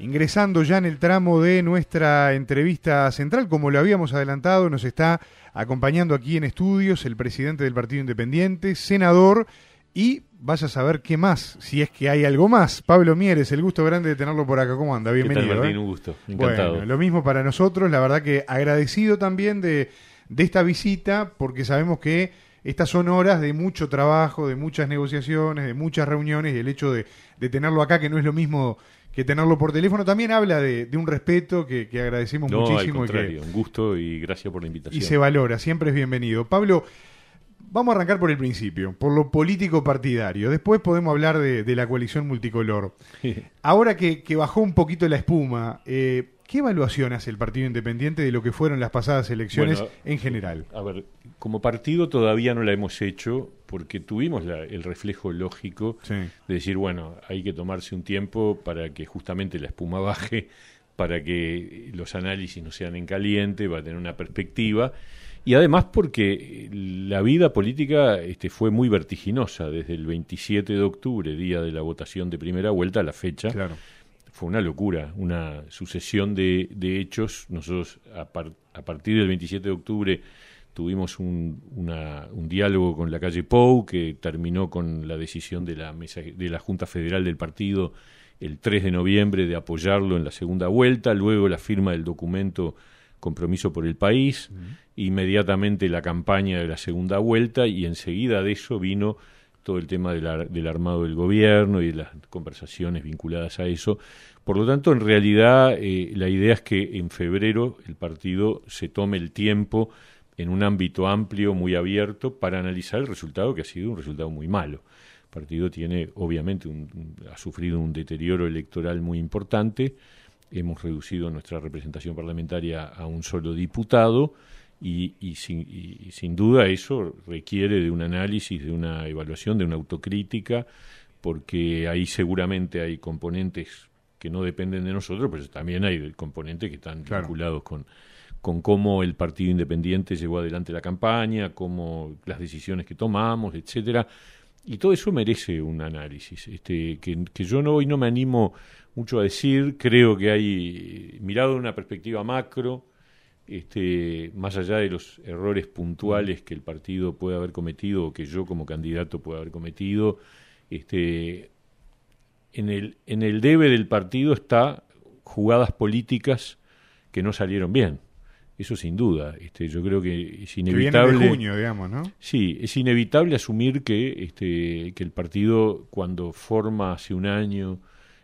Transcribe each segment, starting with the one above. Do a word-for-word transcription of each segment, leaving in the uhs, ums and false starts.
ingresando ya en el tramo de nuestra entrevista central. Como lo habíamos adelantado, nos está acompañando aquí en estudios el presidente del Partido Independiente, senador, y vaya a saber qué más, si es que hay algo más. Pablo Mieres, el gusto grande de tenerlo por acá. ¿Cómo anda? Bienvenido. ¿Qué tal, Martín? ¿eh? Un gusto, encantado. Bueno, lo mismo para nosotros, la verdad que agradecido también de, de esta visita, porque sabemos que estas son horas de mucho trabajo, de muchas negociaciones, de muchas reuniones, y el hecho de, de tenerlo acá, que no es lo mismo que tenerlo por teléfono, también habla de, de un respeto que, que agradecemos no, muchísimo. Al contrario, y que, un gusto y gracias por la invitación. Y se valora, siempre es bienvenido. Pablo, vamos a arrancar por el principio, por lo político partidario. Después podemos hablar de, de la coalición multicolor. Ahora que, que bajó un poquito la espuma, eh, ¿qué evaluación hace el Partido Independiente de lo que fueron las pasadas elecciones bueno, en general? A ver, como partido todavía no la hemos hecho porque tuvimos la, el reflejo lógico sí. de decir, bueno, hay que tomarse un tiempo para que justamente la espuma baje, para que los análisis no sean en caliente, va a tener una perspectiva. Y además porque la vida política este, fue muy vertiginosa desde el veintisiete de octubre, día de la votación de primera vuelta, a la fecha. Claro. Fue una locura, una sucesión de, de hechos. Nosotros a, par, a partir del veintisiete de octubre tuvimos un, una, un diálogo con la calle Pou que terminó con la decisión de la, mesa, de la Junta Federal del partido el tres de noviembre de apoyarlo en la segunda vuelta, luego la firma del documento Compromiso por el País, uh-huh. inmediatamente la campaña de la segunda vuelta y enseguida de eso vino todo el tema de la, del armado del gobierno y de las conversaciones vinculadas a eso. Por lo tanto, en realidad, eh, la idea es que en febrero el partido se tome el tiempo en un ámbito amplio, muy abierto, para analizar el resultado, que ha sido un resultado muy malo. El partido tiene, obviamente, un, un, ha sufrido un deterioro electoral muy importante. Hemos reducido nuestra representación parlamentaria a un solo diputado y, y, sin, y sin duda eso requiere de un análisis, de una evaluación, de una autocrítica, porque ahí seguramente hay componentes que no dependen de nosotros, pero también hay componentes que están claro. vinculados con, con cómo el Partido Independiente llevó adelante la campaña, cómo las decisiones que tomamos, etcétera. Y todo eso merece un análisis, este, que, que yo no, hoy no me animo mucho a decir. Creo que hay, mirado de una perspectiva macro, este, más allá de los errores puntuales que el partido puede haber cometido o que yo como candidato pueda haber cometido, este, en el, en el debe del partido está jugadas políticas que no salieron bien. Eso sin duda. Este, yo creo que es inevitable. Que viene de junio, digamos, ¿no? Sí, es inevitable asumir que, este, que el partido, cuando forma hace un año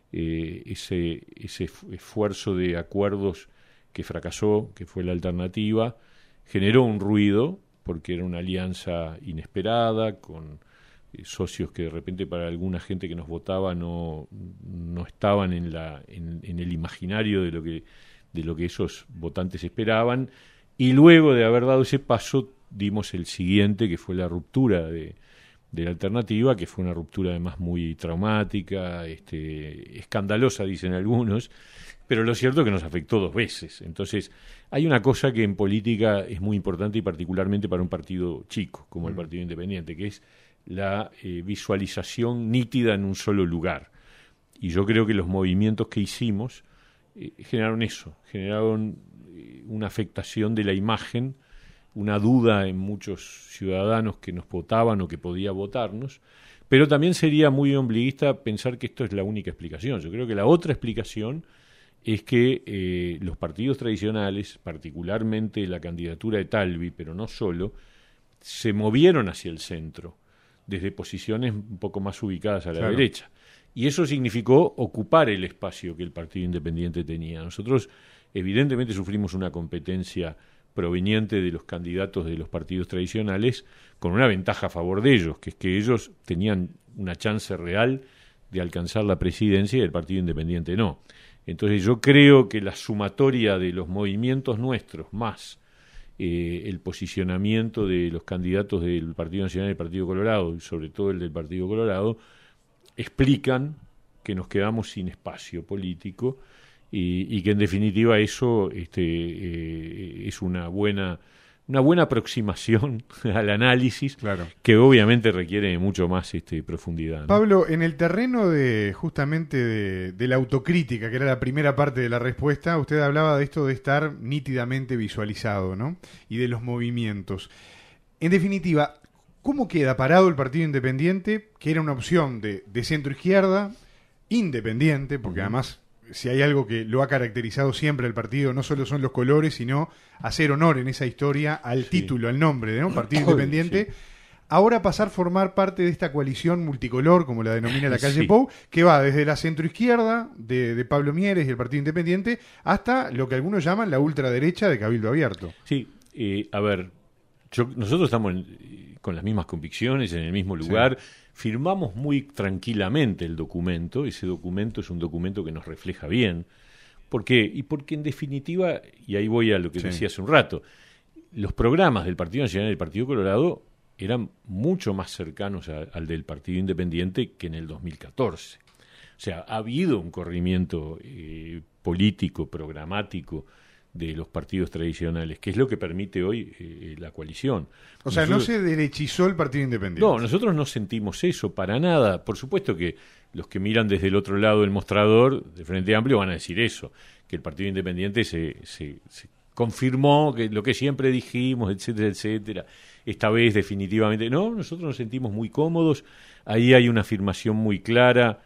eh, ese, ese esfuerzo de acuerdos que fracasó, que fue la alternativa, generó un ruido, porque era una alianza inesperada, con eh, socios que de repente para alguna gente que nos votaba no, no estaban en, la, en, en el imaginario de lo que de lo que esos votantes esperaban, y luego de haber dado ese paso dimos el siguiente, que fue la ruptura de, de la alternativa, que fue una ruptura además muy traumática, este, escandalosa dicen algunos, pero lo cierto es que nos afectó dos veces. Entonces hay una cosa que en política es muy importante y particularmente para un partido chico como el Partido Independiente, que es la eh, visualización nítida en un solo lugar, y yo creo que los movimientos que hicimos generaron eso, generaron una afectación de la imagen, una duda en muchos ciudadanos que nos votaban o que podía votarnos, pero también sería muy ombliguista pensar que esto es la única explicación. Yo creo que la otra explicación es que eh, los partidos tradicionales, particularmente la candidatura de Talvi, pero no solo, se movieron hacia el centro, desde posiciones un poco más ubicadas a la claro. derecha. Y eso significó ocupar el espacio que el Partido Independiente tenía. Nosotros, evidentemente, sufrimos una competencia proveniente de los candidatos de los partidos tradicionales con una ventaja a favor de ellos, que es que ellos tenían una chance real de alcanzar la presidencia y el Partido Independiente no. Entonces yo creo que la sumatoria de los movimientos nuestros más eh, el posicionamiento de los candidatos del Partido Nacional y del Partido Colorado, y sobre todo el del Partido Colorado, explican que nos quedamos sin espacio político y, y que en definitiva eso este, eh, es una buena una buena aproximación al análisis, claro, que obviamente requiere mucho más este, profundidad, ¿no? Pablo, en el terreno de justamente de, de la autocrítica, que era la primera parte de la respuesta, usted hablaba de esto de estar nítidamente visualizado, ¿no? Y de los movimientos. En definitiva, ¿cómo queda parado el Partido Independiente, que era una opción de, de centro-izquierda, independiente, porque uh-huh. además, si hay algo que lo ha caracterizado siempre el partido, no solo son los colores, sino hacer honor en esa historia al sí. título, al nombre, ¿no? Partido Independiente. Sí. Ahora pasar a formar parte de esta coalición multicolor, como la denomina la calle sí. Pou, que va desde la centroizquierda de, de Pablo Mieres y el Partido Independiente hasta lo que algunos llaman la ultraderecha de Cabildo Abierto. Sí, eh, a ver, yo, nosotros estamos en, con las mismas convicciones, en el mismo lugar. Sí. Firmamos muy tranquilamente el documento. Ese documento es un documento que nos refleja bien. ¿Por qué? Y porque en definitiva, y ahí voy a lo que sí. decía hace un rato, los programas del Partido Nacional y del Partido Colorado eran mucho más cercanos a, al del Partido Independiente que en el dos mil catorce. O sea, ha habido un corrimiento eh, político, programático de los partidos tradicionales, que es lo que permite hoy eh, la coalición. O sea, nosotros, no se derechizó el Partido Independiente. No, nosotros no sentimos eso para nada. Por supuesto que los que miran desde el otro lado del mostrador, de Frente Amplio, van a decir eso, que el Partido Independiente se, se, se confirmó, que lo que siempre dijimos, etcétera, etcétera. Esta vez definitivamente no, nosotros nos sentimos muy cómodos. Ahí hay una afirmación muy clara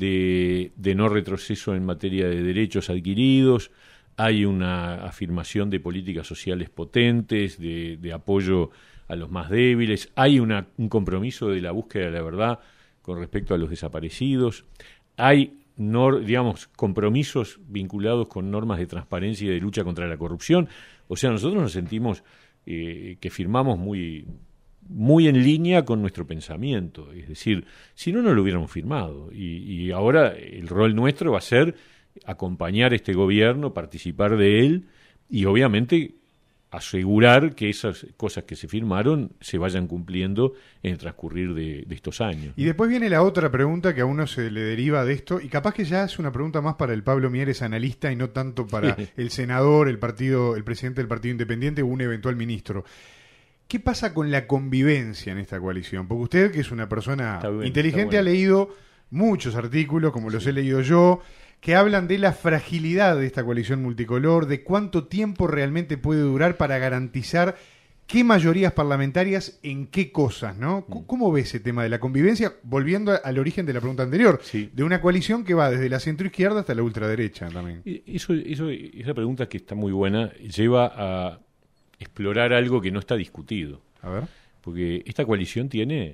de, de no retroceso en materia de derechos adquiridos. Hay una afirmación de políticas sociales potentes, de, de apoyo a los más débiles. Hay una, un compromiso de la búsqueda de la verdad con respecto a los desaparecidos. Hay, no, digamos, compromisos vinculados con normas de transparencia y de lucha contra la corrupción. O sea, nosotros nos sentimos eh, que firmamos muy, muy en línea con nuestro pensamiento. Es decir, si no, no lo hubiéramos firmado. Y, y ahora el rol nuestro va a ser acompañar este gobierno, participar de él y obviamente asegurar que esas cosas que se firmaron se vayan cumpliendo en el transcurrir de, de estos años. Y después viene la otra pregunta que a uno se le deriva de esto, y capaz que ya es una pregunta más para el Pablo Mieres analista y no tanto para el senador, el partido, el presidente del Partido Independiente o un eventual ministro. ¿Qué pasa con la convivencia en esta coalición? Porque usted, que es una persona bien, inteligente, ha leído muchos artículos, como los sí. he leído yo, que hablan de la fragilidad de esta coalición multicolor, de cuánto tiempo realmente puede durar para garantizar qué mayorías parlamentarias en qué cosas, ¿no? Mm. ¿Cómo ve ese tema de la convivencia? Volviendo al origen de la pregunta anterior, sí. de una coalición que va desde la centroizquierda hasta la ultraderecha también. Eso, eso, esa pregunta, que está muy buena, lleva a explorar algo que no está discutido. A ver. Porque esta coalición tiene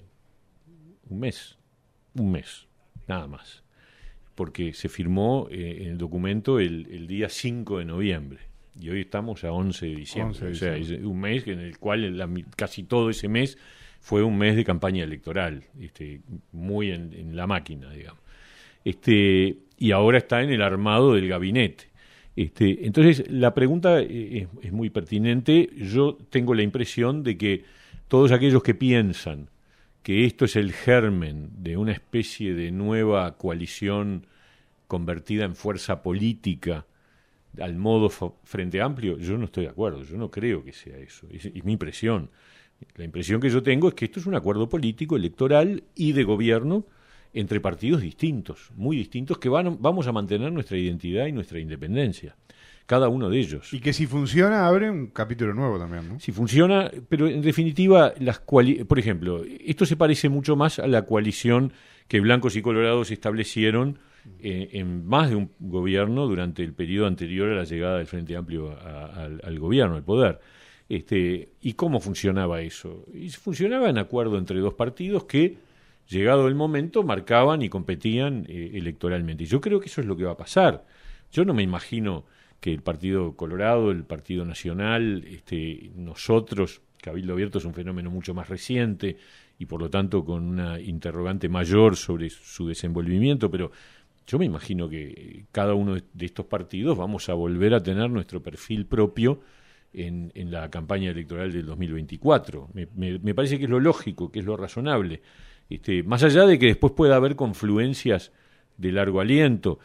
un mes, un mes, nada más. Porque se firmó eh, en el documento el, el día cinco de noviembre y hoy estamos a once de diciembre. once de diciembre. O sea, es un mes en el cual la, casi todo ese mes fue un mes de campaña electoral, este, muy en, en la máquina, digamos. Este, y ahora está en el armado del gabinete. Este, entonces, la pregunta es, es muy pertinente. Yo tengo la impresión de que todos aquellos que piensan que esto es el germen de una especie de nueva coalición convertida en fuerza política al modo Frente Amplio, yo no estoy de acuerdo, yo no creo que sea eso, es, es mi impresión. La impresión que yo tengo es que esto es un acuerdo político, electoral y de gobierno entre partidos distintos, muy distintos, que van, vamos a mantener nuestra identidad y nuestra independencia. Cada uno de ellos. Y que si funciona abre un capítulo nuevo también, ¿no? Si funciona, pero en definitiva, las coali- por ejemplo, esto se parece mucho más a la coalición que blancos y colorados establecieron eh, en más de un gobierno durante el periodo anterior a la llegada del Frente Amplio a, a, al, al gobierno, al poder. Este, ¿y cómo funcionaba eso? Y funcionaba en acuerdo entre dos partidos que, llegado el momento, marcaban y competían eh, electoralmente. Y yo creo que eso es lo que va a pasar. Yo no me imagino que el Partido Colorado, el Partido Nacional, este, nosotros, Cabildo Abierto es un fenómeno mucho más reciente y por lo tanto con una interrogante mayor sobre su desenvolvimiento, pero yo me imagino que cada uno de estos partidos vamos a volver a tener nuestro perfil propio en, en la campaña electoral del dos mil veinticuatro. Me, me, me parece que es lo lógico, que es lo razonable. Este, más allá de que después pueda haber confluencias de largo aliento.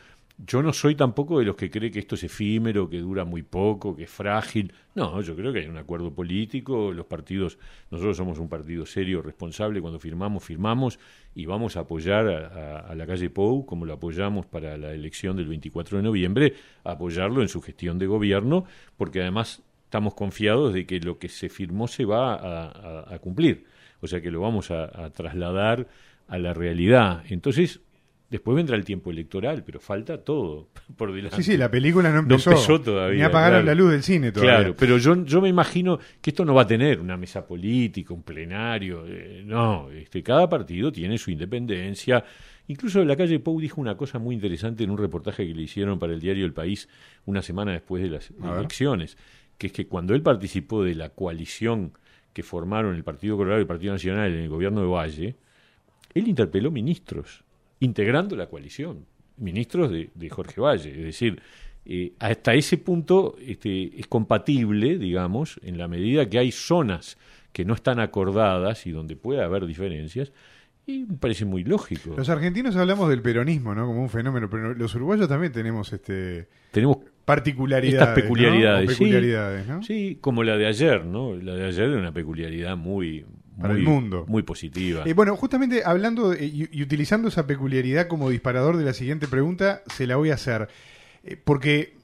Yo no soy tampoco de los que cree que esto es efímero, que dura muy poco, que es frágil. No, yo creo que hay un acuerdo político, los partidos, nosotros somos un partido serio, responsable, cuando firmamos, firmamos, y vamos a apoyar a, a, a la calle Pou, como lo apoyamos para la elección del veinticuatro de noviembre, a apoyarlo en su gestión de gobierno, porque además estamos confiados de que lo que se firmó se va a, a, a cumplir, o sea que lo vamos a, a trasladar a la realidad. Entonces, después vendrá el tiempo electoral, pero falta todo por delante. Sí, sí, la película no empezó. No empezó todavía. Ni apagaron claro. la luz del cine todavía. Claro, pero yo, yo me imagino que esto no va a tener una mesa política, un plenario. Eh, no, este, cada partido tiene su independencia. Incluso la calle Pou dijo una cosa muy interesante en un reportaje que le hicieron para el diario El País una semana después de las a elecciones, ver. que es que cuando él participó de la coalición que formaron el Partido Colorado y el Partido Nacional en el gobierno de Valle, él interpeló ministros, integrando la coalición, ministros de, de Jorge Valle. Es decir, eh, hasta ese punto este, es compatible, digamos, en la medida que hay zonas que no están acordadas y donde puede haber diferencias, y me parece muy lógico. Los argentinos hablamos del peronismo, ¿no?, como un fenómeno, pero los uruguayos también tenemos este tenemos particularidades, estas peculiaridades, ¿no? peculiaridades, sí, ¿no? Sí, como la de ayer, ¿no? La de ayer era una peculiaridad muy para muy, el mundo, muy positiva. Eh, bueno, justamente hablando de, y, y utilizando esa peculiaridad como disparador de la siguiente pregunta, se la voy a hacer, eh, porque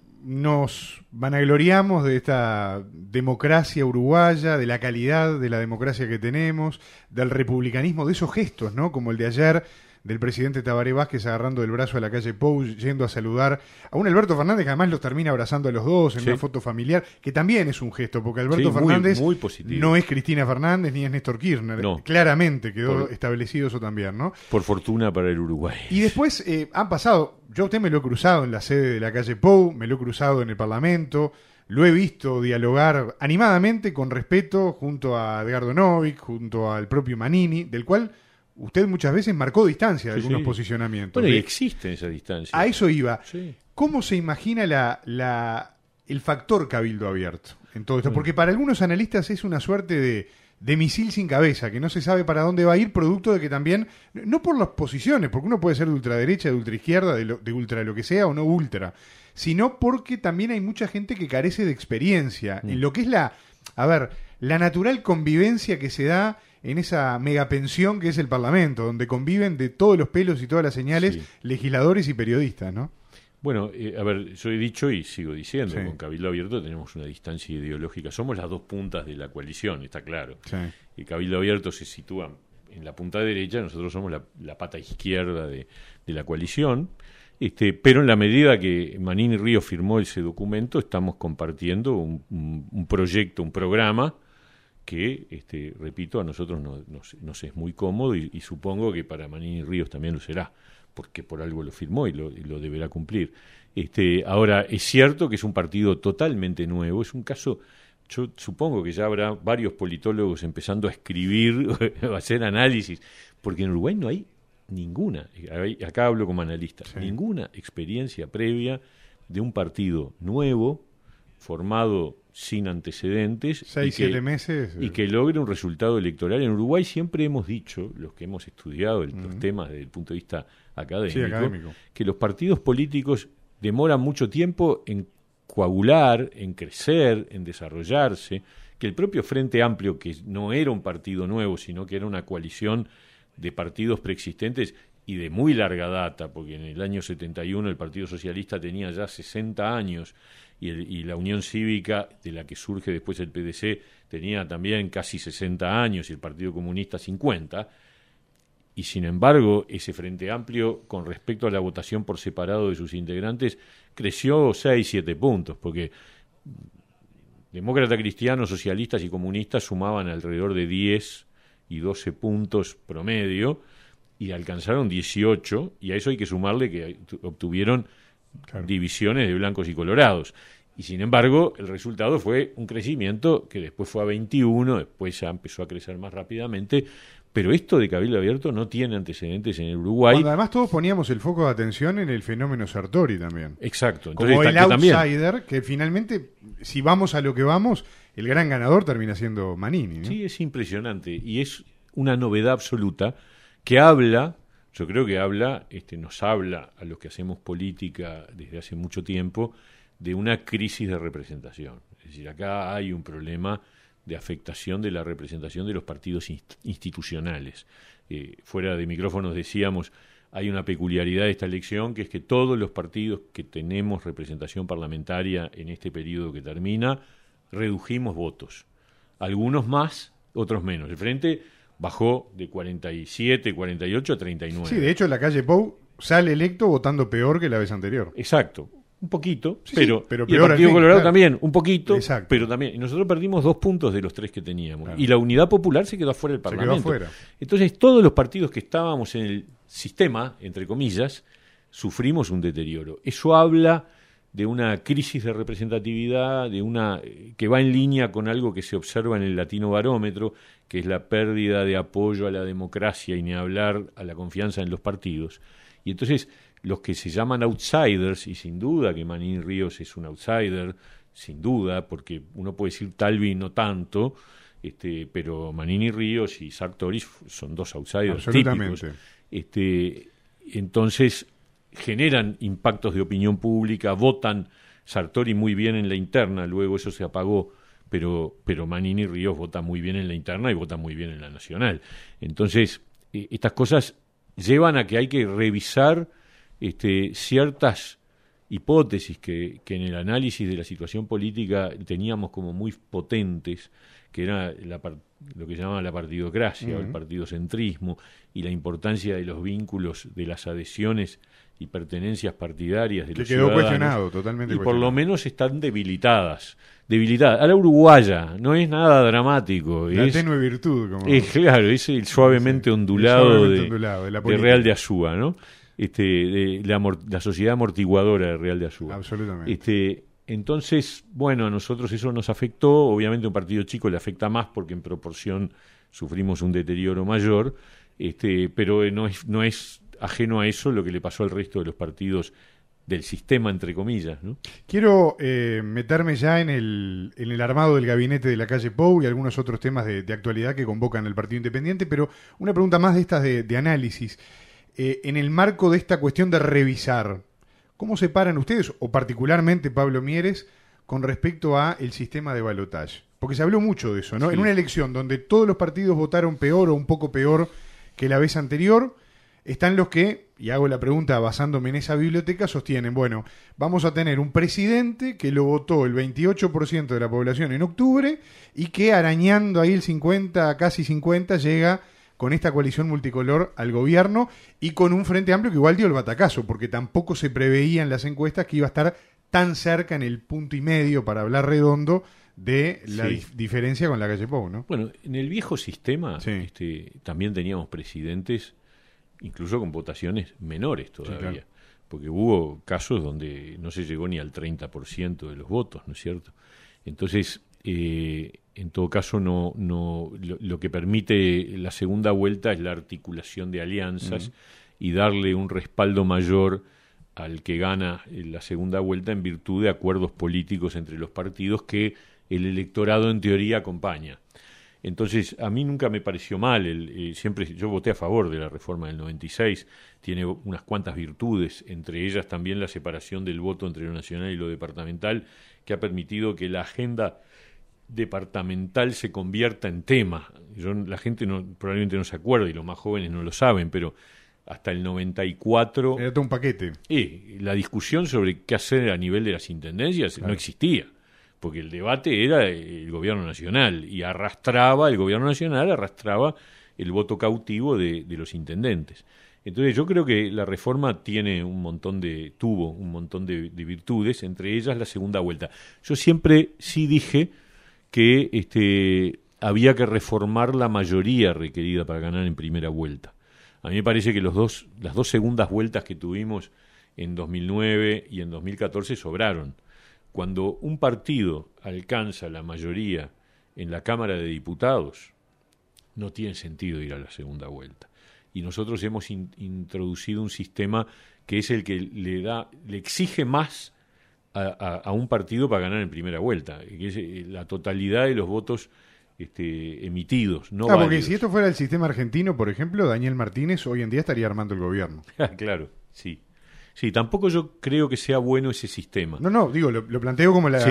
nos vanagloriamos de esta democracia uruguaya, de la calidad de la democracia que tenemos, del republicanismo, de esos gestos, ¿no?, como el de ayer del presidente Tabaré Vázquez agarrando el brazo a la calle Pou, yendo a saludar a un Alberto Fernández que además los termina abrazando a los dos en sí. una foto familiar, que también es un gesto, porque Alberto sí, Fernández muy, muy no es Cristina Fernández ni es Néstor Kirchner, no. claramente quedó por, establecido eso también, ¿no? Por fortuna para el Uruguay. Y después eh, han pasado, yo a usted me lo he cruzado en la sede de la calle Pou, me lo he cruzado en el Parlamento, lo he visto dialogar animadamente, con respeto, junto a Edgardo Novik, junto al propio Manini, del cual usted muchas veces marcó distancia de sí, algunos sí. posicionamientos. Bueno, y de, existe esa distancia. A eso iba. Sí. ¿Cómo se imagina la, la, el factor cabildo abierto en todo esto? Porque para algunos analistas es una suerte de, de misil sin cabeza, que no se sabe para dónde va a ir, producto de que también, no por las posiciones, porque uno puede ser de ultraderecha, de ultraizquierda, de, lo, de ultra lo que sea o no ultra, sino porque también hay mucha gente que carece de experiencia mm. en lo que es la, a ver, la natural convivencia que se da en esa megapensión que es el Parlamento, donde conviven de todos los pelos y todas las señales sí. legisladores y periodistas, ¿no? Bueno, eh, a ver, yo he dicho y sigo diciendo, sí. con Cabildo Abierto tenemos una distancia ideológica. Somos las dos puntas de la coalición, está claro. Sí. El Cabildo Abierto se sitúa en la punta derecha, nosotros somos la, la pata izquierda de, de la coalición, este, pero en la medida que Manini Ríos firmó ese documento, estamos compartiendo un, un, un proyecto, un programa, que, este, repito, a nosotros nos, nos, nos es muy cómodo y, y supongo que para Manini Ríos también lo será, porque por algo lo firmó y lo, y lo deberá cumplir. Este, ahora, es cierto que es un partido totalmente nuevo, es un caso, yo supongo que ya habrá varios politólogos empezando a escribir, a hacer análisis, porque en Uruguay no hay ninguna, acá hablo como analista, sí. ninguna experiencia previa de un partido nuevo, formado sin antecedentes, seis, y que, siete meses y que logre un resultado electoral. En Uruguay siempre hemos dicho, los que hemos estudiado el, uh-huh. los temas desde el punto de vista académico, sí, académico, que los partidos políticos demoran mucho tiempo en coagular, en crecer, en desarrollarse, que el propio Frente Amplio, que no era un partido nuevo, sino que era una coalición de partidos preexistentes y de muy larga data, porque en el año setenta y uno el Partido Socialista tenía ya sesenta años, y, el, y la Unión Cívica, de la que surge después el P D C, tenía también casi sesenta años, y el Partido Comunista cincuenta, y sin embargo ese Frente Amplio, con respecto a la votación por separado de sus integrantes, creció seis, siete puntos, porque demócratas, cristianos, socialistas y comunistas sumaban alrededor de diez y doce puntos promedio, y alcanzaron dieciocho, y a eso hay que sumarle que obtuvieron claro. divisiones de blancos y colorados. Y sin embargo, el resultado fue un crecimiento que después fue a veintiuno, después ya empezó a crecer más rápidamente, pero esto de Cabildo Abierto no tiene antecedentes en el Uruguay. Cuando además todos poníamos el foco de atención en el fenómeno Sartori también. Exacto. Entonces, como el que outsider, también, que finalmente, si vamos a lo que vamos, el gran ganador termina siendo Manini, ¿no? Sí, es impresionante, y es una novedad absoluta que habla Yo creo que habla, este, nos habla a los que hacemos política desde hace mucho tiempo de una crisis de representación. Es decir, acá hay un problema de afectación de la representación de los partidos inst- institucionales. Eh, fuera de micrófonos decíamos, hay una peculiaridad de esta elección, que es que todos los partidos que tenemos representación parlamentaria en este periodo que termina, redujimos votos. Algunos más, otros menos. El Frente bajó de cuarenta y siete, cuarenta y ocho a treinta y nueve. Sí, de hecho, en la calle Pou sale electo votando peor que la vez anterior. Exacto. Un poquito, sí, pero, sí, pero y el peor Partido al fin, Colorado claro. también, un poquito, Exacto. pero también. Y nosotros perdimos dos puntos de los tres que teníamos. Claro. Y la Unidad Popular se quedó afuera del Se quedó Parlamento. afuera. Entonces, todos los partidos que estábamos en el sistema, entre comillas, sufrimos un deterioro. Eso habla de una crisis de representatividad, de una que va en línea con algo que se observa en el Latino Barómetro, que es la pérdida de apoyo a la democracia y ni hablar a la confianza en los partidos. Y entonces los que se llaman outsiders, y sin duda que Manini Ríos es un outsider, sin duda, porque uno puede decir Talvi no tanto, este, pero Manini Ríos y Sartori son dos outsiders típicos. Este, entonces generan impactos de opinión pública, votan Sartori muy bien en la interna, luego eso se apagó, pero, pero Manini Ríos vota muy bien en la interna y vota muy bien en la nacional. Entonces, eh, estas cosas llevan a que hay que revisar este, ciertas hipótesis que, que en el análisis de la situación política teníamos como muy potentes, que era la, lo que se llama la partidocracia, uh-huh. o el partidocentrismo, y la importancia de los vínculos, de las adhesiones y pertenencias partidarias de que los quedó ciudadanos, cuestionado, totalmente y cuestionado. por lo menos están debilitadas, debilitadas. A la uruguaya, no es nada dramático. La es, tenue virtud. Como... Es claro, es el suavemente sí, ondulado, el suavemente de, ondulado de, la de Real de Azúa, ¿no? Este, de la, la sociedad amortiguadora de Real de Azúa. Absolutamente. Este, entonces, bueno, a nosotros eso nos afectó. Obviamente a un partido chico le afecta más porque en proporción sufrimos un deterioro mayor, este, pero no es, no es ajeno a eso lo que le pasó al resto de los partidos del sistema, entre comillas, ¿no? Quiero eh, meterme ya en el, en el armado del gabinete de la calle Pou y algunos otros temas de, de actualidad que convocan el Partido Independiente, pero una pregunta más de estas de, de análisis. Eh, en el marco de esta cuestión de revisar, ¿cómo se paran ustedes, o particularmente Pablo Mieres, con respecto a el sistema de balotaje? Porque se habló mucho de eso, ¿no? Sí. En una elección donde todos los partidos votaron peor o un poco peor que la vez anterior, están los que, y hago la pregunta basándome en esa biblioteca, sostienen, bueno, vamos a tener un presidente que lo votó el veintiocho por ciento de la población en octubre y que arañando ahí el cincuenta, casi cincuenta, llega con esta coalición multicolor al gobierno y con un Frente Amplio que igual dio el batacazo, porque tampoco se preveía en las encuestas que iba a estar tan cerca en el punto y medio, para hablar redondo, de la sí. dif- diferencia con la calle Pou, ¿no? Bueno, en el viejo sistema sí. este, también teníamos presidentes incluso con votaciones menores todavía, sí, claro. porque hubo casos donde no se llegó ni al treinta por ciento de los votos, ¿no es cierto? Entonces, eh, en todo caso, no, no lo, lo que permite la segunda vuelta es la articulación de alianzas uh-huh. y darle un respaldo mayor al que gana la segunda vuelta en virtud de acuerdos políticos entre los partidos que el electorado en teoría acompaña. Entonces, a mí nunca me pareció mal, el, eh, siempre yo voté a favor de la reforma del noventa y seis, tiene unas cuantas virtudes, entre ellas también la separación del voto entre lo nacional y lo departamental, que ha permitido que la agenda departamental se convierta en tema. Yo, la gente no, probablemente no se acuerda y los más jóvenes no lo saben, pero hasta el noventa y cuatro... Era todo un paquete. Eh, la discusión sobre qué hacer a nivel de las intendencias claro. no existía. Porque el debate era el gobierno nacional y arrastraba, el gobierno nacional arrastraba el voto cautivo de, de los intendentes. Entonces yo creo que la reforma tiene un montón de, tuvo un montón de, de virtudes, entre ellas la segunda vuelta. Yo siempre sí dije que este, había que reformar la mayoría requerida para ganar en primera vuelta. A mí me parece que los dos, las dos segundas vueltas que tuvimos en dos mil nueve y en dos mil catorce sobraron. Cuando un partido alcanza la mayoría en la Cámara de Diputados, no tiene sentido ir a la segunda vuelta. Y nosotros hemos in- introducido un sistema que es el que le da, le exige más a, a, a un partido para ganar en primera vuelta, que es la totalidad de los votos este, emitidos, no Ah, porque válidos. si esto fuera el sistema argentino, por ejemplo, Daniel Martínez hoy en día estaría armando el gobierno. Claro, sí. Sí, tampoco yo creo que sea bueno ese sistema. No, no, digo, lo, lo planteo como la... Sí.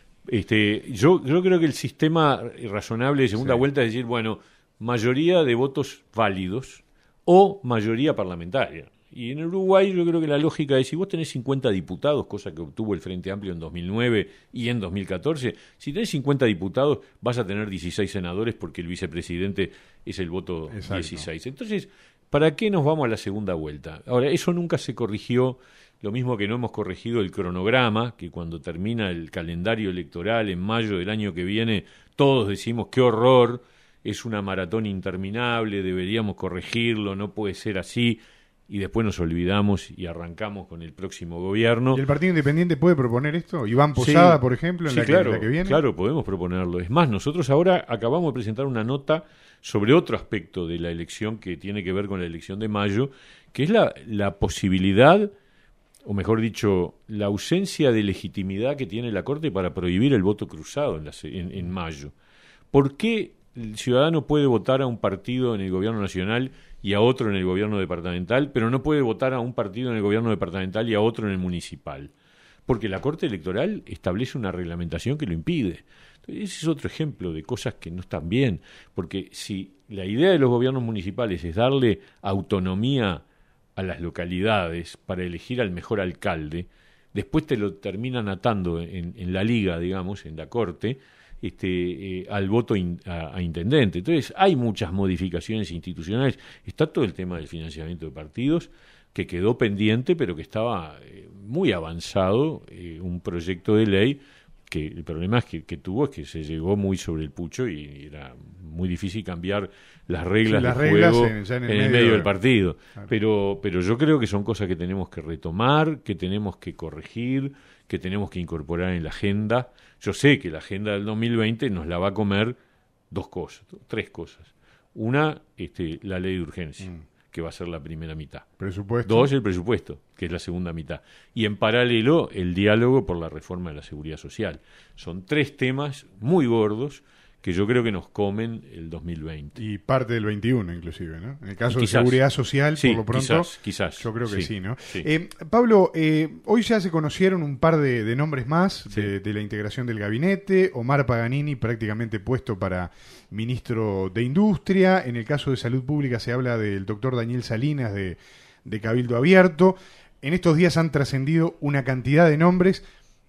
Este, yo, yo creo que el sistema razonable de segunda Sí. vuelta es decir, bueno, mayoría de votos válidos o mayoría parlamentaria. Y en Uruguay yo creo que la lógica es, si vos tenés cincuenta diputados, cosa que obtuvo el Frente Amplio en dos mil nueve y en dos mil catorce, si tenés cincuenta diputados vas a tener dieciséis senadores porque el vicepresidente es el voto Exacto. dieciséis. Entonces, ¿para qué nos vamos a la segunda vuelta? Ahora, eso nunca se corrigió, lo mismo que no hemos corregido el cronograma, que cuando termina el calendario electoral en mayo del año que viene, todos decimos qué horror, es una maratón interminable, deberíamos corregirlo, no puede ser así, y después nos olvidamos y arrancamos con el próximo gobierno. ¿Y el Partido Independiente puede proponer esto? Iván Posada, Sí, por ejemplo, en sí, la, que, claro, la que viene. Claro, podemos proponerlo. Es más, nosotros ahora acabamos de presentar una nota sobre otro aspecto de la elección que tiene que ver con la elección de mayo, que es la, la posibilidad, o mejor dicho, la ausencia de legitimidad que tiene la Corte para prohibir el voto cruzado en, la, en, en mayo. ¿Por qué el ciudadano puede votar a un partido en el gobierno nacional y a otro en el gobierno departamental, pero no puede votar a un partido en el gobierno departamental y a otro en el municipal? Porque la Corte Electoral establece una reglamentación que lo impide. Entonces, ese es otro ejemplo de cosas que no están bien, porque si la idea de los gobiernos municipales es darle autonomía a las localidades para elegir al mejor alcalde, después te lo terminan atando en, en la liga, digamos, en la Corte, Este, eh, al voto in, a, a intendente. Entonces hay muchas modificaciones institucionales. Está todo el tema del financiamiento de partidos que quedó pendiente, pero que estaba eh, muy avanzado, eh, un proyecto de ley que el problema es que, que tuvo es que se llegó muy sobre el pucho y era muy difícil cambiar las reglas Sí, las de reglas juego en, ya en en el el medio, medio de- del partido. Claro. Pero, pero yo creo que son cosas que tenemos que retomar, que tenemos que corregir, que tenemos que incorporar en la agenda. Yo sé que la agenda del dos mil veinte nos la va a comer dos cosas, tres cosas. Una, este, la ley de urgencia, Mm. que va a ser la primera mitad. Presupuesto. Dos, el presupuesto, que es la segunda mitad. Y en paralelo, el diálogo por la reforma de la seguridad social. Son tres temas muy gordos que yo creo que nos comen el dos mil veinte. Y parte del veintiuno, inclusive, ¿no? En el caso Y de quizás. seguridad social, Sí, por lo pronto, quizás, quizás. yo creo que sí, Sí, ¿no? sí. Eh, Pablo, eh, hoy ya se conocieron un par de, de nombres más Sí. de, de la integración del gabinete. Omar Paganini prácticamente puesto para ministro de Industria. En el caso de Salud Pública se habla del doctor Daniel Salinas de, de Cabildo Abierto. En estos días han trascendido una cantidad de nombres.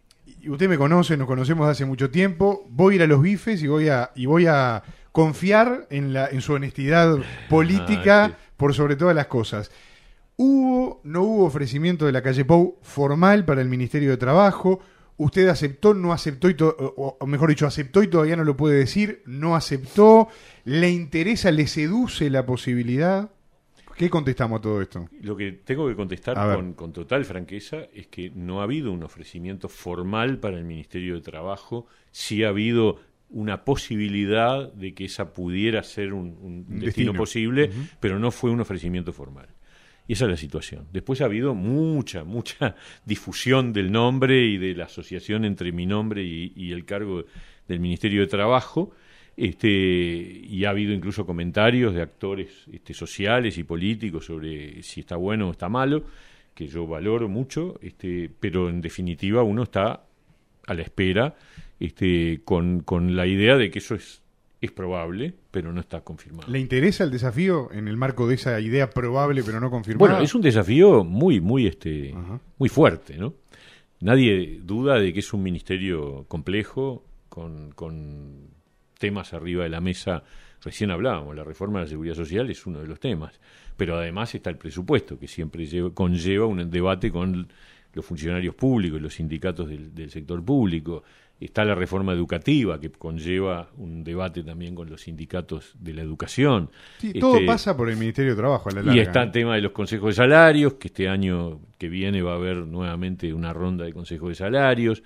Y usted me conoce, nos conocemos de hace mucho tiempo. Voy a ir a los bifes y voy a, y voy a confiar en, la, en su honestidad política Ah, sí. por sobre todas las cosas. ¿Hubo, no hubo ofrecimiento de la calle Pou formal para el Ministerio de Trabajo? ¿Usted aceptó, no aceptó, y to- o, o mejor dicho, aceptó y todavía no lo puede decir? ¿No aceptó? ¿Le interesa, le seduce la posibilidad? ¿Qué contestamos a todo esto? Lo que tengo que contestar A ver. con, con total franqueza es que no ha habido un ofrecimiento formal para el Ministerio de Trabajo, sí ha habido una posibilidad de que esa pudiera ser un, un Un destino, destino. posible, Ujú. pero no fue un ofrecimiento formal. Y esa es la situación. Después ha habido mucha, mucha difusión del nombre y de la asociación entre mi nombre y, y el cargo del Ministerio de Trabajo, este, y ha habido incluso comentarios de actores este, sociales y políticos sobre si está bueno o está malo, que yo valoro mucho, este, pero en definitiva uno está a la espera este, con, con la idea de que eso es, es probable, pero no está confirmado. ¿Le interesa el desafío en el marco de esa idea probable pero no confirmada? Bueno, es un desafío muy, muy, este, Ajá. muy fuerte, ¿no? Nadie duda de que es un ministerio complejo, con, con temas arriba de la mesa. Recién hablábamos, la reforma de la seguridad social es uno de los temas, pero además está el presupuesto, que siempre lleva, conlleva un debate con los funcionarios públicos, los sindicatos del, del sector público. Está la reforma educativa, que conlleva un debate también con los sindicatos de la educación. Sí, todo Este, pasa por el Ministerio de Trabajo a la y larga. está el tema de los consejos de salarios, que este año que viene va a haber nuevamente una ronda de consejos de salarios.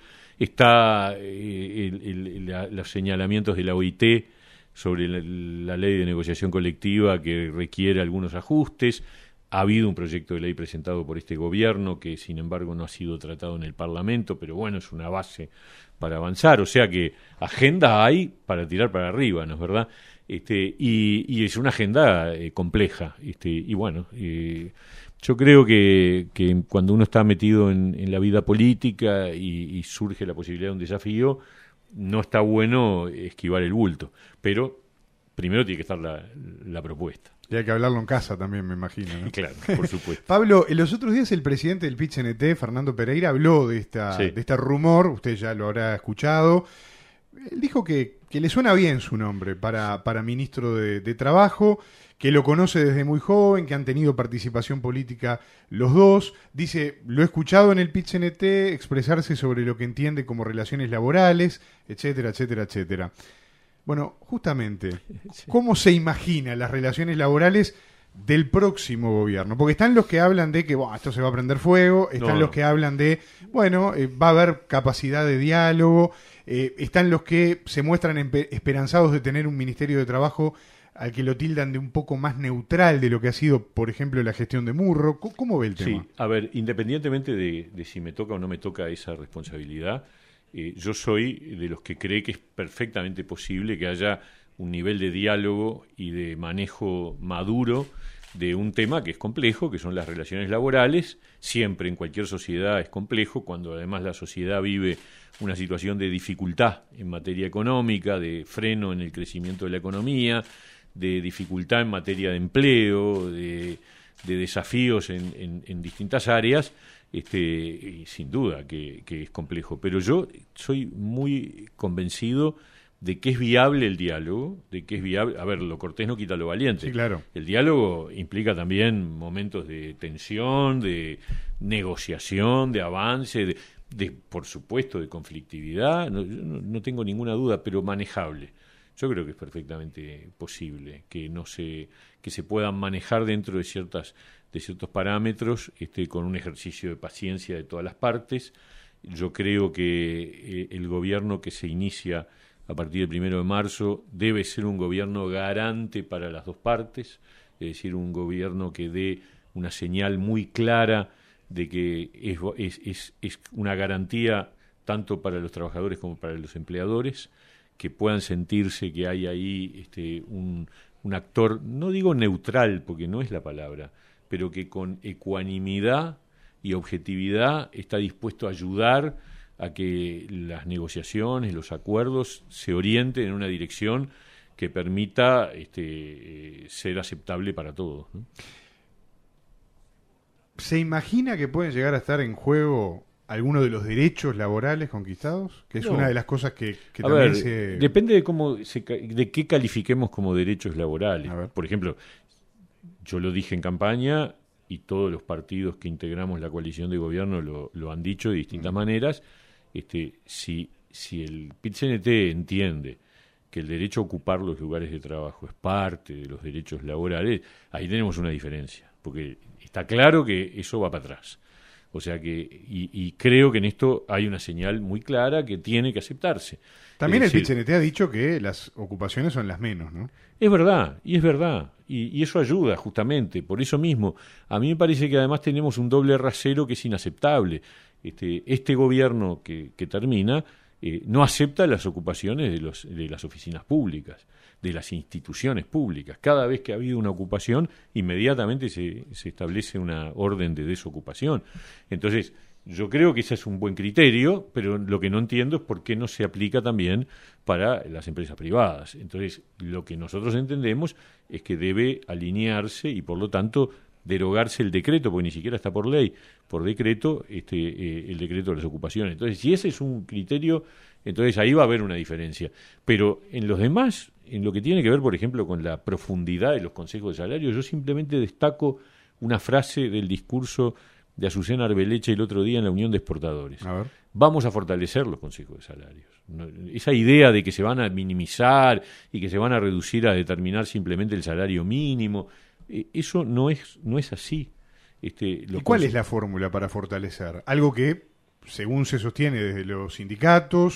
Está eh, el- el- la- los señalamientos de la O I T sobre la, la ley de negociación colectiva que requiere algunos ajustes. ha habido un proyecto de ley presentado por este gobierno que, sin embargo, no ha sido tratado en el Parlamento, pero bueno, es una base para avanzar. O sea que agenda hay para tirar para arriba, ¿no es verdad? Este, y, y es una agenda eh, compleja. Este, y bueno, eh, yo creo que, que cuando uno está metido en, en la vida política y, y surge la posibilidad de un desafío, no está bueno esquivar el bulto. Pero primero tiene que estar la, la propuesta. Y hay que hablarlo en casa también, me imagino, ¿no? Claro, por supuesto. Pablo, en los otros días el presidente del P I T C N T, Fernando Pereira, habló de esta Sí. de este rumor, usted ya lo habrá escuchado. Él dijo que, que le suena bien su nombre para, para ministro de, de Trabajo, que lo conoce desde muy joven, que han tenido participación política los dos. Dice, lo he escuchado en el P I T C N T expresarse sobre lo que entiende como relaciones laborales, etcétera, etcétera, etcétera. Bueno, justamente, ¿cómo se imagina las relaciones laborales del próximo gobierno? Porque están los que hablan de que bueno, esto se va a prender fuego, están No, los no. que hablan de, bueno, eh, va a haber capacidad de diálogo, eh, están los que se muestran empe- esperanzados de tener un Ministerio de Trabajo al que lo tildan de un poco más neutral de lo que ha sido, por ejemplo, la gestión de Murro. ¿Cómo, cómo ve el Sí, tema? a ver, independientemente de, de si me toca o no me toca esa responsabilidad, eh, yo soy de los que cree que es perfectamente posible que haya un nivel de diálogo y de manejo maduro de un tema que es complejo, que son las relaciones laborales. Siempre en cualquier sociedad es complejo, cuando además la sociedad vive una situación de dificultad en materia económica, de freno en el crecimiento de la economía, de dificultad en materia de empleo, de, de desafíos en, en, en distintas áreas. Este, y sin duda que, que es complejo, pero yo soy muy convencido de que es viable el diálogo, de que es viable, a ver, lo cortés no quita lo valiente. Sí, claro. El diálogo implica también momentos de tensión, de negociación, de avance, de, de por supuesto, de conflictividad, no, yo no, no tengo ninguna duda, pero manejable. Yo creo que es perfectamente posible que no se que se puedan manejar dentro de ciertas de ciertos parámetros, este, con un ejercicio de paciencia de todas las partes. Yo creo que eh, el gobierno que se inicia a partir del primero de marzo debe ser un gobierno garante para las dos partes, es decir, un gobierno que dé una señal muy clara de que es, es, es, es una garantía tanto para los trabajadores como para los empleadores, que puedan sentirse que hay ahí este, un, un actor, no digo neutral, porque no es la palabra, pero que con ecuanimidad y objetividad está dispuesto a ayudar a que las negociaciones, los acuerdos se orienten en una dirección que permita este, eh, ser aceptable para todos, ¿no? ¿Se imagina que pueden llegar a estar en juego algunos de los derechos laborales conquistados? Que es No. una de las cosas que, que A también ver, se... depende de cómo se, ca- de qué califiquemos como derechos laborales. A ver. Por ejemplo, yo lo dije en campaña y todos los partidos que integramos la coalición de gobierno lo, lo han dicho de distintas Mm. maneras. Este, si, si el P I T C N T entiende que el derecho a ocupar los lugares de trabajo es parte de los derechos laborales, ahí tenemos una diferencia, porque está claro que eso va para atrás. O sea que, y, y creo que en esto hay una señal muy clara que tiene que aceptarse. También Es el decir, P I T C N T ha dicho que las ocupaciones son las menos, ¿no? Es verdad, y es verdad, y, y eso ayuda justamente, por eso mismo. A mí me parece que además tenemos un doble rasero que es inaceptable. Este, este gobierno que, que termina eh, no acepta las ocupaciones de, los, de las oficinas públicas, de las instituciones públicas. Cada vez que ha habido una ocupación, inmediatamente se, se establece una orden de desocupación. Entonces, yo creo que ese es un buen criterio, pero lo que no entiendo es por qué no se aplica también para las empresas privadas. Entonces, lo que nosotros entendemos es que debe alinearse y, por lo tanto, derogarse el decreto, porque ni siquiera está por ley, por decreto, este, eh, el decreto de las ocupaciones. Entonces, si ese es un criterio, entonces ahí va a haber una diferencia. Pero en los demás, en lo que tiene que ver, por ejemplo, con la profundidad de los consejos de salario, yo simplemente destaco una frase del discurso de Azucena Arbeleche el otro día en la Unión de Exportadores. A ver. Vamos a fortalecer los consejos de salarios. No, esa idea de que se van a minimizar y que se van a reducir a determinar simplemente el salario mínimo, eh, eso no es, no es así. Este, ¿Y cuál es la fórmula para fortalecer? Algo que, según se sostiene desde los sindicatos,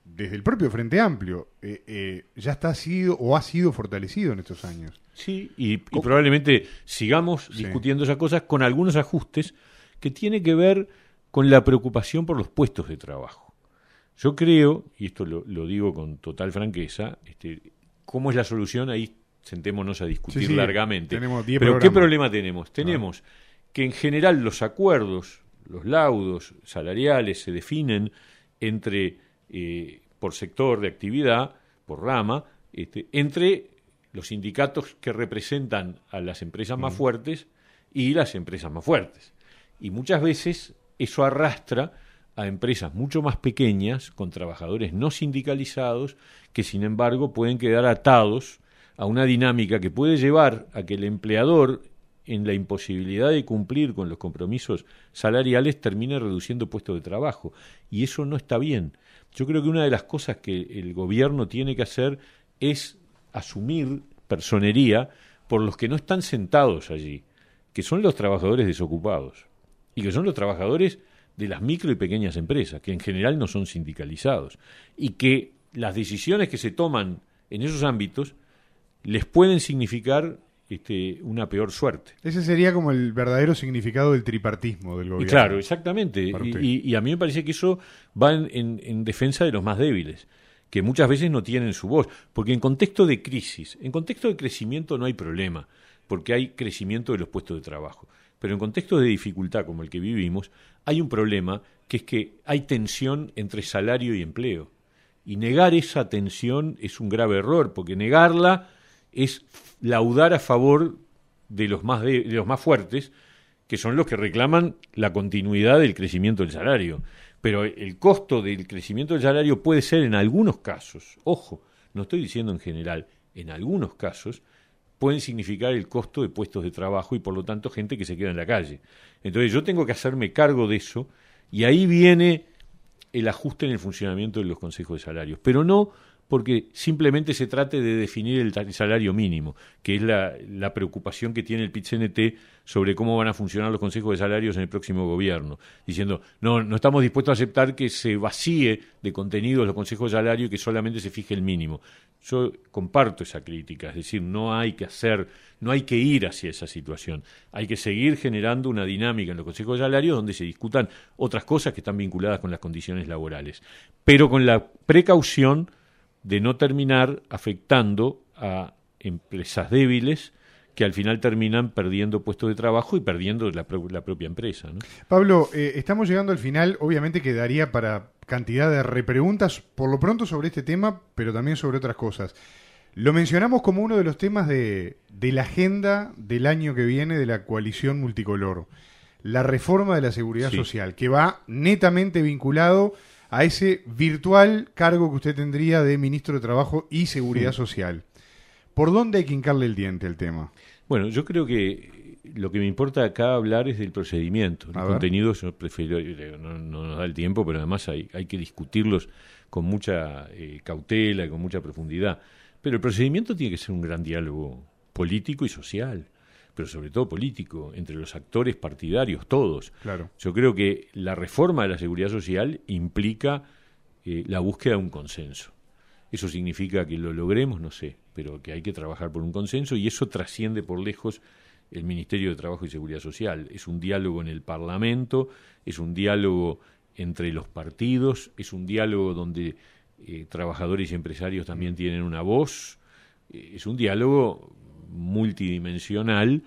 desde el propio Frente Amplio, eh, eh, ya está sido o ha sido fortalecido en estos años. Sí, y, y probablemente sigamos sí. discutiendo esas cosas con algunos ajustes que tienen que ver con la preocupación por los puestos de trabajo. Yo creo, y esto lo, lo digo con total franqueza, este, ¿cómo es la solución? Ahí sentémonos a discutir sí, sí, largamente. Tenemos diez Pero programas. ¿qué problema tenemos? Tenemos Ah. que en general los acuerdos, los laudos salariales se definen entre eh, por sector de actividad, por rama, este, entre los sindicatos que representan a las empresas más Mm. fuertes y las empresas más fuertes. Y muchas veces eso arrastra a empresas mucho más pequeñas, con trabajadores no sindicalizados, que sin embargo pueden quedar atados a una dinámica que puede llevar a que el empleador, en la imposibilidad de cumplir con los compromisos salariales, termine reduciendo puestos de trabajo. Y eso no está bien. Yo creo que una de las cosas que el gobierno tiene que hacer es asumir personería por los que no están sentados allí, que son los trabajadores desocupados y que son los trabajadores de las micro y pequeñas empresas, que en general no son sindicalizados, y que las decisiones que se toman en esos ámbitos les pueden significar este, una peor suerte. Ese sería como el verdadero significado del tripartismo del gobierno. Y claro, exactamente. Y, y, y a mí me parece que eso va en, en, en defensa de los más débiles, que muchas veces no tienen su voz. Porque en contexto de crisis, en contexto de crecimiento no hay problema, porque hay crecimiento de los puestos de trabajo. Pero en contextos de dificultad como el que vivimos, hay un problema, que es que hay tensión entre salario y empleo. Y negar esa tensión es un grave error, porque negarla es laudar a favor de los más de, de los más fuertes, que son los que reclaman la continuidad del crecimiento del salario. Pero el costo del crecimiento del salario puede ser en algunos casos, ojo, no estoy diciendo en general, en algunos casos pueden significar el costo de puestos de trabajo y por lo tanto gente que se queda en la calle. Entonces yo tengo que hacerme cargo de eso y ahí viene el ajuste en el funcionamiento de los consejos de salarios, pero no porque simplemente se trate de definir el salario mínimo, que es la, la preocupación que tiene el P I T C N T sobre cómo van a funcionar los consejos de salarios en el próximo gobierno, diciendo, no, no estamos dispuestos a aceptar que se vacíe de contenidos los consejos de salario y que solamente se fije el mínimo. Yo comparto esa crítica, es decir, no hay que hacer, no hay que ir hacia esa situación, hay que seguir generando una dinámica en los consejos de salarios donde se discutan otras cosas que están vinculadas con las condiciones laborales, pero con la precaución de no terminar afectando a empresas débiles que al final terminan perdiendo puestos de trabajo y perdiendo la, pro- la propia empresa, ¿no? Pablo, eh, estamos llegando al final, obviamente quedaría para cantidad de repreguntas, por lo pronto sobre este tema, pero también sobre otras cosas. Lo mencionamos como uno de los temas de, de la agenda del año que viene de la coalición multicolor, la reforma de la seguridad Sí. social, que va netamente vinculado a ese virtual cargo que usted tendría de ministro de Trabajo y Seguridad Sí. Social. ¿Por dónde hay que hincarle el diente al tema? Bueno, yo creo que lo que me importa acá hablar es del procedimiento. A El ver. contenido yo prefiero, no, no nos da el tiempo, pero además hay, hay que discutirlos con mucha eh, cautela y con mucha profundidad. Pero el procedimiento tiene que ser un gran diálogo político y social, pero sobre todo político, entre los actores partidarios, todos. Claro. Yo creo que la reforma de la seguridad social implica eh, la búsqueda de un consenso. Eso significa que lo logremos, no sé, pero que hay que trabajar por un consenso y eso trasciende por lejos el Ministerio de Trabajo y Seguridad Social. Es un diálogo en el Parlamento, es un diálogo entre los partidos, es un diálogo donde eh, trabajadores y empresarios también tienen una voz, eh, es un diálogo multidimensional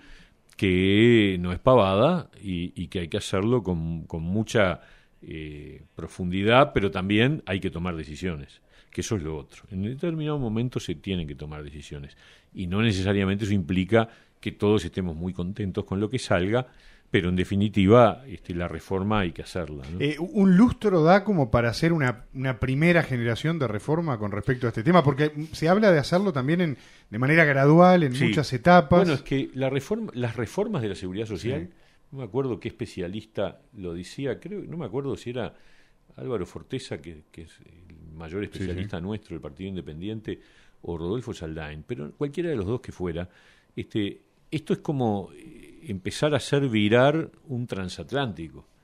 que no es pavada y, y que hay que hacerlo con, con mucha eh, profundidad, pero también hay que tomar decisiones, que eso es lo otro. En determinado momento se tienen que tomar decisiones y no necesariamente eso implica que todos estemos muy contentos con lo que salga, pero en definitiva este, la reforma hay que hacerla, ¿no? Eh, ¿Un lustro da como para hacer una, una primera generación de reforma con respecto a este tema? Porque se habla de hacerlo también en, de manera gradual, en Sí. muchas etapas. Bueno, es que la reforma, las reformas de la seguridad social, Sí. no me acuerdo qué especialista lo decía, creo, no me acuerdo si era Álvaro Forteza, que, que es el mayor especialista Sí, sí. nuestro del Partido Independiente, o Rodolfo Saldain, pero cualquiera de los dos que fuera, este, esto es como eh, empezar a hacer virar un transatlántico.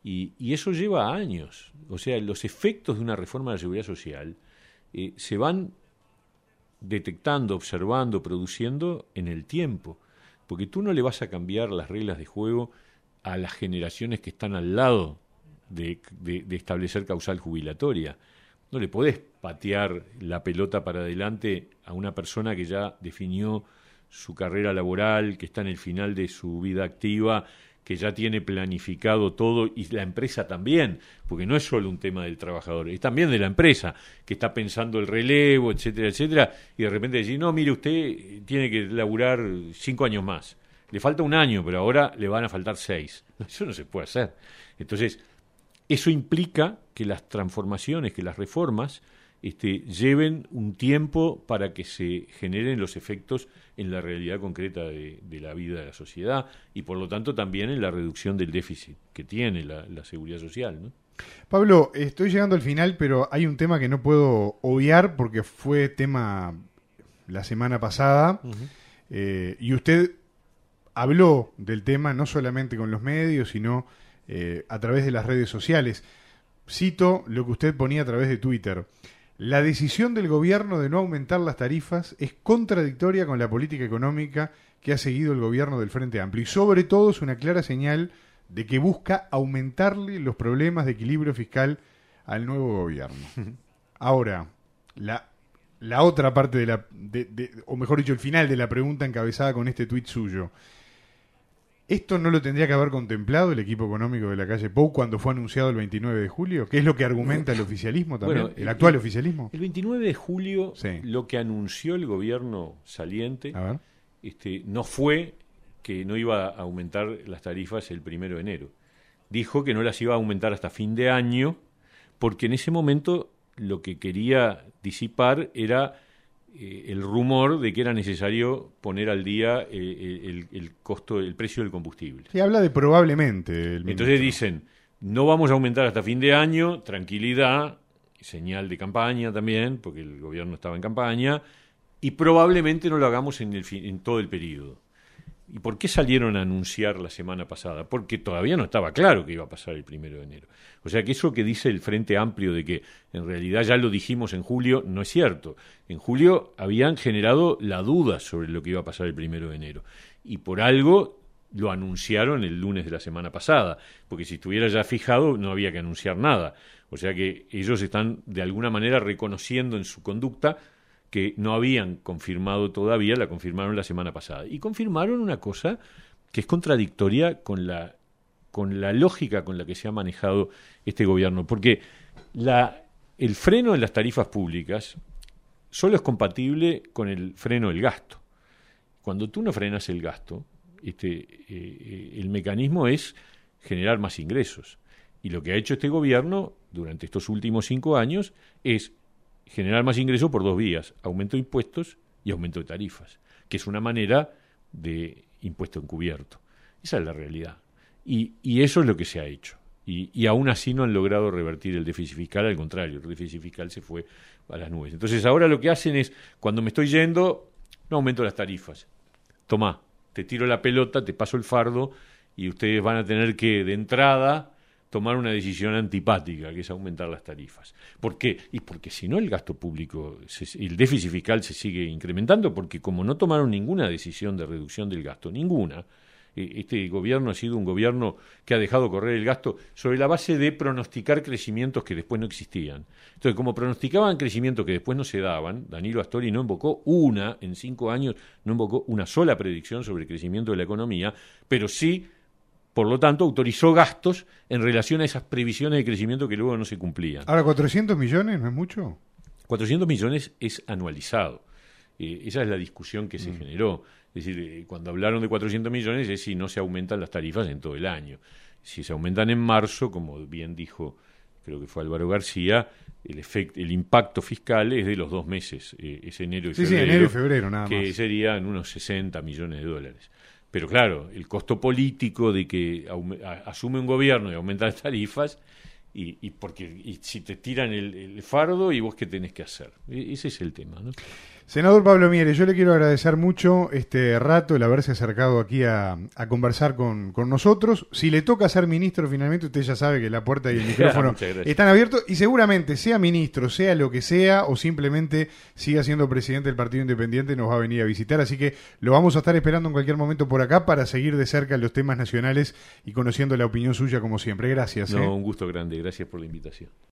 Y, y eso lleva años. O sea, los efectos de una reforma de la seguridad social eh, se van detectando, observando, produciendo en el tiempo. Porque tú no le vas a cambiar las reglas de juego a las generaciones que están al lado de, de, de establecer causal jubilatoria. No le podés patear la pelota para adelante a una persona que ya definió su carrera laboral, que está en el final de su vida activa, que ya tiene planificado todo, y la empresa también, porque no es solo un tema del trabajador, es también de la empresa, que está pensando el relevo, etcétera, etcétera, y de repente decir, no, mire, usted tiene que laburar cinco años más. Le falta un año, pero ahora le van a faltar seis. Eso no se puede hacer. Entonces, eso implica que las transformaciones, que las reformas, este, lleven un tiempo para que se generen los efectos en la realidad concreta de, de la vida de la sociedad y, por lo tanto, también en la reducción del déficit que tiene la, la seguridad social, ¿no? Pablo, estoy llegando al final, pero hay un tema que no puedo obviar porque fue tema la semana pasada. Uh-huh. eh, y usted habló del tema no solamente con los medios, sino eh, a través de las redes sociales. Cito lo que usted ponía a través de Twitter. La decisión del gobierno de no aumentar las tarifas es contradictoria con la política económica que ha seguido el gobierno del Frente Amplio y sobre todo es una clara señal de que busca aumentarle los problemas de equilibrio fiscal al nuevo gobierno. Ahora, la, la otra parte de la, de, de, o mejor dicho, el final de la pregunta encabezada con este tuit suyo. ¿Esto no lo tendría que haber contemplado el equipo económico de la calle Pou cuando fue anunciado el veintinueve de julio? ¿Qué es lo que argumenta el oficialismo también? Bueno, ¿El actual el, oficialismo? El veintinueve de julio, sí. Lo que anunció el gobierno saliente este, no fue que no iba a aumentar las tarifas el primero de enero. Dijo que no las iba a aumentar hasta fin de año, porque en ese momento lo que quería disipar era eh, el rumor de que era necesario poner al día eh, el, el costo, el precio del combustible. Se habla de probablemente. El Entonces dicen, no vamos a aumentar hasta fin de año, tranquilidad, señal de campaña también, porque el gobierno estaba en campaña, y probablemente no lo hagamos en, el, en todo el periodo. ¿Y por qué salieron a anunciar la semana pasada? Porque todavía no estaba claro que iba a pasar el primero de enero. O sea que eso que dice el Frente Amplio de que en realidad ya lo dijimos en julio, no es cierto. En julio habían generado la duda sobre lo que iba a pasar el primero de enero. Y por algo lo anunciaron el lunes de la semana pasada, porque si estuviera ya fijado no había que anunciar nada. O sea que ellos están de alguna manera reconociendo en su conducta que no habían confirmado todavía, la confirmaron la semana pasada. Y confirmaron una cosa que es contradictoria con la, con la lógica con la que se ha manejado este gobierno. Porque la, el freno en las tarifas públicas solo es compatible con el freno del gasto. Cuando tú no frenas el gasto, este, eh, el mecanismo es generar más ingresos. Y lo que ha hecho este gobierno durante estos últimos cinco años es generar más ingresos por dos vías, aumento de impuestos y aumento de tarifas, que es una manera de impuesto encubierto. Esa es la realidad. Y, y eso es lo que se ha hecho. Y, y aún así no han logrado revertir el déficit fiscal, al contrario, el déficit fiscal se fue a las nubes. Entonces ahora lo que hacen es, cuando me estoy yendo, no aumento las tarifas. Tomá, te tiro la pelota, te paso el fardo y ustedes van a tener que, de entrada, tomar una decisión antipática, que es aumentar las tarifas. ¿Por qué? Y porque si no el gasto público, se, el déficit fiscal se sigue incrementando, porque como no tomaron ninguna decisión de reducción del gasto, ninguna, eh, este gobierno ha sido un gobierno que ha dejado correr el gasto sobre la base de pronosticar crecimientos que después no existían. Entonces, como pronosticaban crecimientos que después no se daban, Danilo Astori no invocó una, en cinco años, no invocó una sola predicción sobre el crecimiento de la economía, pero sí, por lo tanto, autorizó gastos en relación a esas previsiones de crecimiento que luego no se cumplían. Ahora, ¿cuatrocientos millones no es mucho? cuatrocientos millones es anualizado. Eh, esa es la discusión que mm. se generó. Es decir, eh, cuando hablaron de cuatrocientos millones es si no se aumentan las tarifas en todo el año. Si se aumentan en marzo, como bien dijo, creo que fue Álvaro García, el efecto, el impacto fiscal es de los dos meses, eh, es enero y sí, febrero. Sí, enero y febrero, nada que más. Que serían unos sesenta millones de dólares. Pero claro, el costo político de que asume un gobierno y aumenta las tarifas, y, y porque y si te tiran el, el fardo, ¿y vos qué tenés que hacer? E- ese es el tema, ¿no? Senador Pablo Mieres, yo le quiero agradecer mucho este rato, el haberse acercado aquí a, a conversar con, con nosotros. Si le toca ser ministro finalmente, usted ya sabe que la puerta y el micrófono están abiertos y seguramente sea ministro, sea lo que sea, o simplemente siga siendo presidente del Partido Independiente, nos va a venir a visitar. Así que lo vamos a estar esperando en cualquier momento por acá para seguir de cerca los temas nacionales y conociendo la opinión suya como siempre. Gracias. No, ¿eh? un gusto grande. Gracias por la invitación.